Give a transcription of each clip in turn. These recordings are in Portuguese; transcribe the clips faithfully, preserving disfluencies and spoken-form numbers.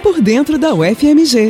por dentro da U F M G.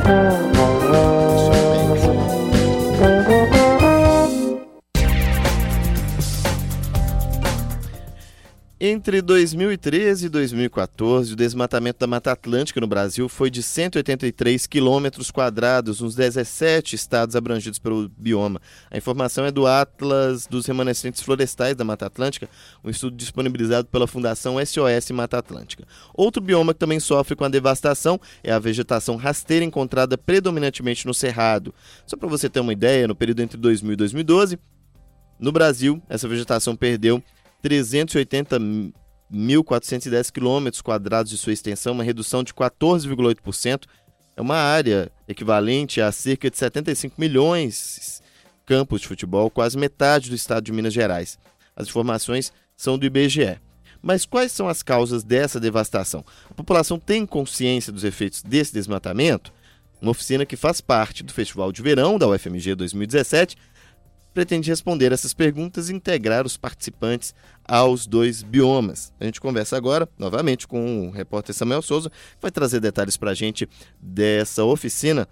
Entre dois mil e treze e dois mil e quatorze, o desmatamento da Mata Atlântica no Brasil foi de cento e oitenta e três quilômetros quadrados nos dezessete estados abrangidos pelo bioma. A informação é do Atlas dos Remanescentes Florestais da Mata Atlântica, um estudo disponibilizado pela Fundação S O S Mata Atlântica. Outro bioma que também sofre com a devastação é a vegetação rasteira encontrada predominantemente no Cerrado. Só para você ter uma ideia, no período entre dois mil e dois mil e doze, no Brasil, essa vegetação perdeu trezentos e oitenta mil quatrocentos e dez quilômetros quadrados de sua extensão, uma redução de quatorze vírgula oito por cento. É uma área equivalente a cerca de setenta e cinco milhões de campos de futebol, quase metade do estado de Minas Gerais. As informações são do I B G E. Mas quais são as causas dessa devastação? A população tem consciência dos efeitos desse desmatamento? Uma oficina que faz parte do Festival de Verão da U F M G dois mil e dezessete pretende responder essas perguntas e integrar os participantes aos dois biomas. A gente conversa agora, novamente, com o repórter Samuel Souza, que vai trazer detalhes para a gente dessa oficina.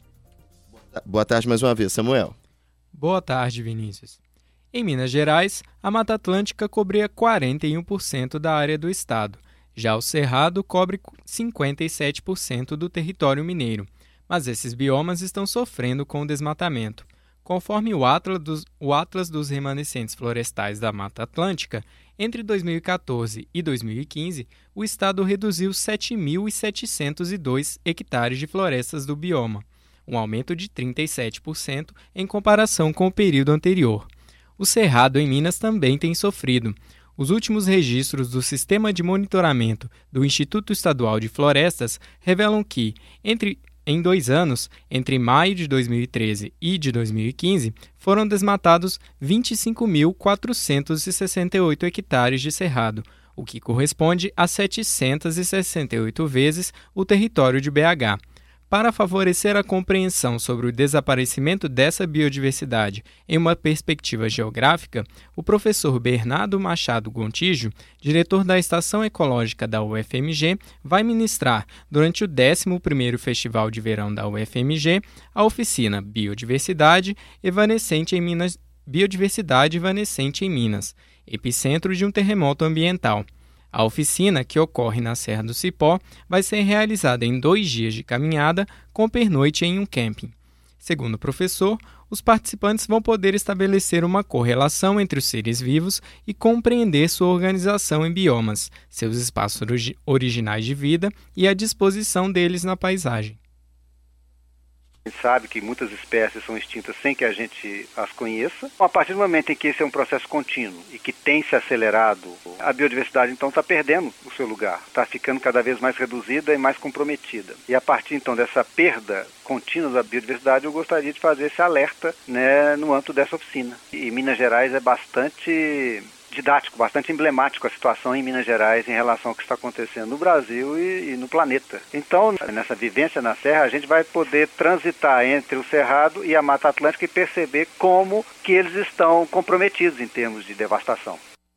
Boa tarde mais uma vez, Samuel. Boa tarde, Vinícius. Em Minas Gerais, a Mata Atlântica cobria quarenta e um por cento da área do estado. Já o Cerrado cobre cinquenta e sete por cento do território mineiro. Mas esses biomas estão sofrendo com o desmatamento. Conforme o Atlas, dos, o Atlas dos Remanescentes Florestais da Mata Atlântica, entre dois mil e quatorze e dois mil e quinze, o estado reduziu sete mil setecentos e dois hectares de florestas do bioma, um aumento de trinta e sete por cento em comparação com o período anterior. O Cerrado em Minas também tem sofrido. Os últimos registros do Sistema de Monitoramento do Instituto Estadual de Florestas revelam que, entre Em dois anos, entre maio de dois mil e treze e de dois mil e quinze, foram desmatados vinte e cinco mil quatrocentos e sessenta e oito hectares de cerrado, o que corresponde a setecentas e sessenta e oito vezes o território de B H. Para favorecer a compreensão sobre o desaparecimento dessa biodiversidade em uma perspectiva geográfica, o professor Bernardo Machado Gontijo, diretor da Estação Ecológica da U F M G, vai ministrar, durante o décimo primeiro Festival de Verão da U F M G, a oficina Biodiversidade Evanescente em Minas, Biodiversidade Evanescente em Minas, epicentro de um terremoto ambiental. A oficina, que ocorre na Serra do Cipó, vai ser realizada em dois dias de caminhada com pernoite em um camping. Segundo o professor, os participantes vão poder estabelecer uma correlação entre os seres vivos e compreender sua organização em biomas, seus espaços origi- originais de vida e a disposição deles na paisagem. A gente sabe que muitas espécies são extintas sem que a gente as conheça. A partir do momento em que esse é um processo contínuo e que tem se acelerado, a biodiversidade então está perdendo o seu lugar, está ficando cada vez mais reduzida e mais comprometida. E a partir então dessa perda contínua da biodiversidade, eu gostaria de fazer esse alerta, né, no âmbito dessa oficina. E Minas Gerais é bastante didático, bastante emblemático a situação em Minas Gerais em relação ao que está acontecendo no Brasil e, e no planeta. Então, nessa vivência na Serra, a gente vai poder transitar entre o Cerrado e a Mata Atlântica e perceber como que eles estão comprometidos em termos de devastação.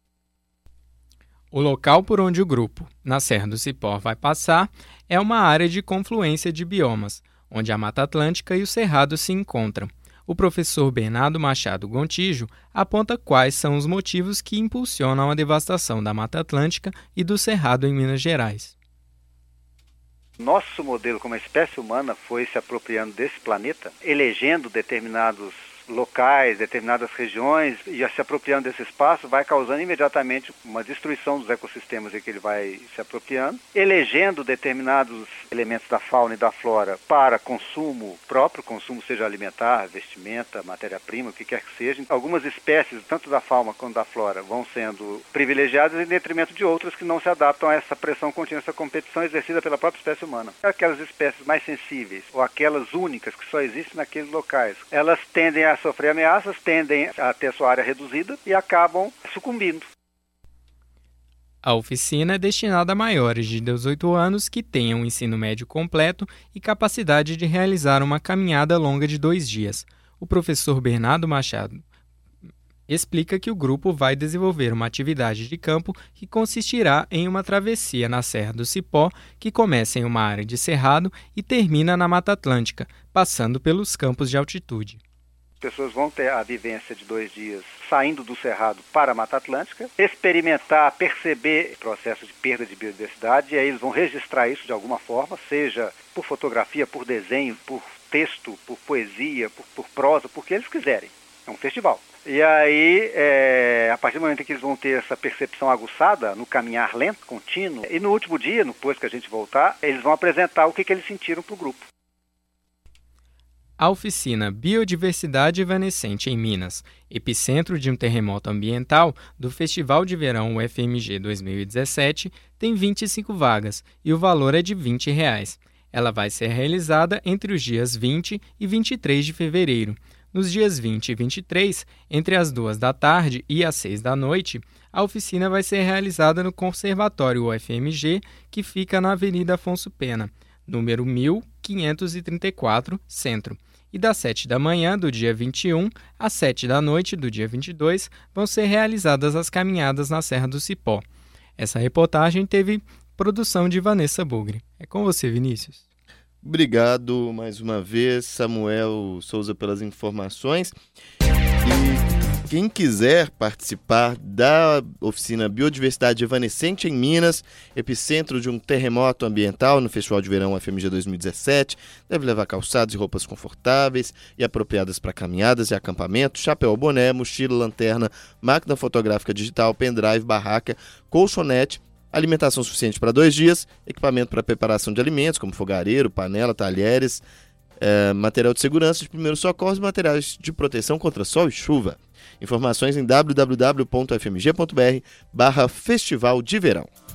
O local por onde o grupo, na Serra do Cipó, vai passar é uma área de confluência de biomas, onde a Mata Atlântica e o Cerrado se encontram. O professor Bernardo Machado Gontijo aponta quais são os motivos que impulsionam a devastação da Mata Atlântica e do Cerrado em Minas Gerais. Nosso modelo como espécie humana foi se apropriando desse planeta, elegendo determinados locais, determinadas regiões, e se apropriando desse espaço vai causando imediatamente uma destruição dos ecossistemas em que ele vai se apropriando, elegendo determinados elementos da fauna e da flora para consumo próprio, consumo seja alimentar, vestimenta, matéria-prima, o que quer que seja. Algumas espécies, tanto da fauna quanto da flora, vão sendo privilegiadas em detrimento de outras que não se adaptam a essa pressão contínua, essa competição exercida pela própria espécie humana. Aquelas espécies mais sensíveis, ou aquelas únicas que só existem naqueles locais, elas tendem a sofrer ameaças, tendem a ter sua área reduzida e acabam sucumbindo. A oficina é destinada a maiores de dezoito anos que tenham ensino médio completo e capacidade de realizar uma caminhada longa de dois dias. O professor Bernardo Machado explica que o grupo vai desenvolver uma atividade de campo que consistirá em uma travessia na Serra do Cipó, que começa em uma área de cerrado e termina na Mata Atlântica, passando pelos campos de altitude. As pessoas vão ter a vivência de dois dias saindo do cerrado para a Mata Atlântica, experimentar, perceber o processo de perda de biodiversidade, e aí eles vão registrar isso de alguma forma, seja por fotografia, por desenho, por texto, por poesia, por, por prosa, por que eles quiserem. É um festival. E aí, é, a partir do momento em que eles vão ter essa percepção aguçada no caminhar lento, contínuo, e no último dia, depois que a gente voltar, eles vão apresentar o que, que eles sentiram para o grupo. A oficina Biodiversidade Evanescente em Minas, epicentro de um terremoto ambiental do Festival de Verão U F M G dois mil e dezessete, tem vinte e cinco vagas e o valor é de vinte reais. Ela vai ser realizada entre os dias vinte e vinte e três de fevereiro. Nos dias vinte e vinte e três, entre as duas da tarde e as seis da noite, a oficina vai ser realizada no Conservatório U F M G, que fica na Avenida Afonso Pena, número mil quinhentos e trinta e quatro, Centro. E das sete da manhã do dia vinte e um às sete da noite do dia vinte e dois vão ser realizadas as caminhadas na Serra do Cipó. Essa reportagem teve produção de Vanessa Bugre. É com você, Vinícius. Obrigado mais uma vez, Samuel Souza, pelas informações. E quem quiser participar da oficina Biodiversidade Evanescente em Minas, epicentro de um terremoto ambiental no Festival de Verão U F M G dois mil e dezessete, deve levar calçados e roupas confortáveis e apropriadas para caminhadas e acampamento, chapéu, boné, mochila, lanterna, máquina fotográfica digital, pendrive, barraca, colchonete, alimentação suficiente para dois dias, equipamento para preparação de alimentos, como fogareiro, panela, talheres, é, material de segurança de primeiros socorros e materiais de proteção contra sol e chuva. Informações em w w w ponto f m g ponto b r barra Festival de Verão.